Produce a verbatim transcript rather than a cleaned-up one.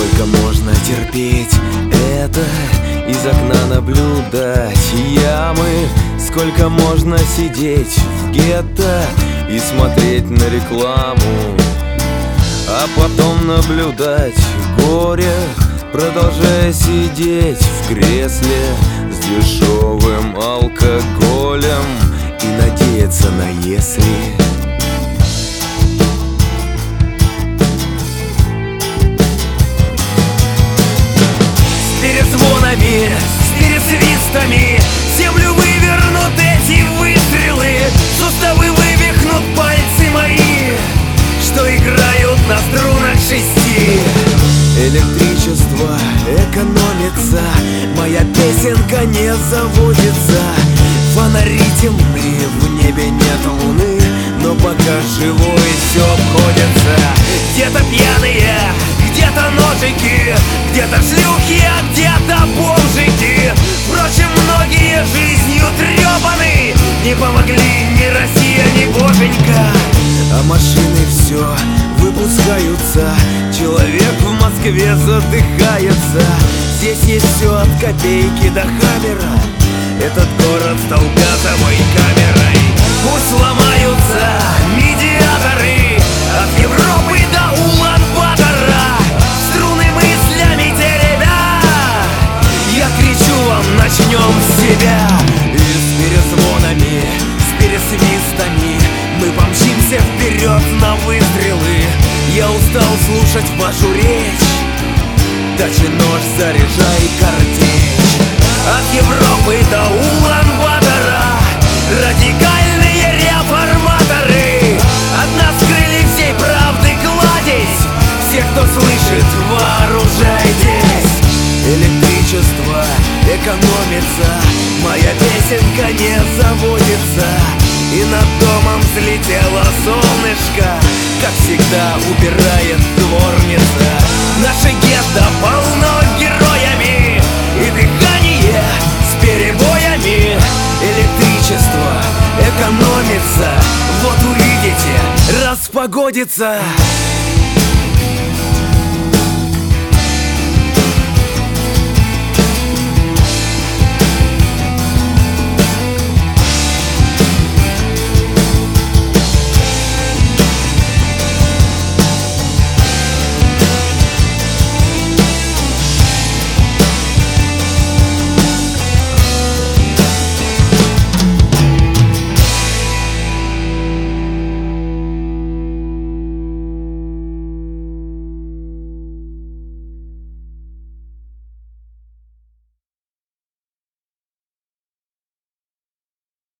Сколько можно терпеть это, из окна наблюдать ямы? Сколько можно сидеть в гетто и смотреть на рекламу, а потом наблюдать горе, продолжая сидеть в кресле с дешевым алкоголем и надеяться на «если». С перезвонами, с пересвистами землю вывернут эти выстрелы, суставы вывихнут пальцы мои, что играют на струнах шести. Электричество экономится, моя песенка не заводится. Фонари темны, в небе нет луны, но пока живой все обходится. Где-то пьяные, где-то ножики, где-то шлюхи, а где-то бомжики. Впрочем, многие жизнью трепаны, не помогли ни Россия, ни Боженька. А машины все выпускаются, человек в Москве задыхается. Здесь есть все от копейки до хаммера, этот город стал газовой камерой. Пусть ломаются медиаторы от Европы до Улан-Батора, струны мыслями теребя, я кричу вам: начнем с себя. И с перезвонами, с пересвистами мы помчимся вперед на выстрелы. Я устал слушать вашу речь, дачи нож, заряжай картечь. От Европы до Улан-Батора радикальные реформаторы от нас скрыли всей правды кладезь. Все, кто слышит, вооружайтесь. Электричество экономится, моя песенка не заводится, и над домом взлетело солнышко, как всегда убирает дворница. Наше гетто полно героями, и дыхание с перебоями. Электричество экономится, вот увидите, распогодится.